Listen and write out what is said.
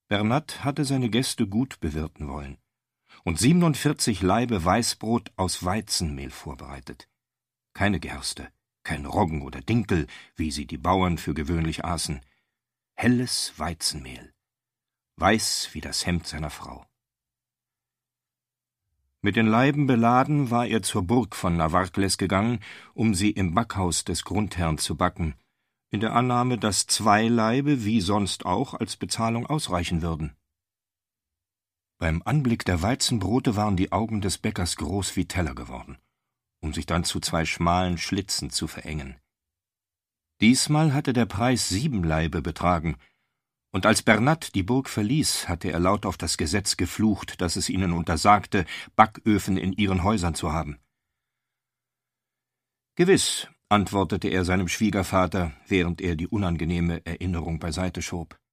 Bernat hatte seine Gäste gut bewirten wollen und 47 Laibe Weißbrot aus Weizenmehl vorbereitet. Keine Gerste, kein Roggen oder Dinkel, wie sie die Bauern für gewöhnlich aßen. Helles Weizenmehl, weiß wie das Hemd seiner Frau. Mit den Laiben beladen war er zur Burg von Navarcles gegangen, um sie im Backhaus des Grundherrn zu backen, in der Annahme, dass 2 Laibe wie sonst auch als Bezahlung ausreichen würden. Beim Anblick der Weizenbrote waren die Augen des Bäckers groß wie Teller geworden, um sich dann zu 2 schmalen Schlitzen zu verengen. Diesmal hatte der Preis 7 Laibe betragen, und als Bernat die Burg verließ, hatte er laut auf das Gesetz geflucht, das es ihnen untersagte, Backöfen in ihren Häusern zu haben. »Gewiss«, antwortete er seinem Schwiegervater, während er die unangenehme Erinnerung beiseite schob.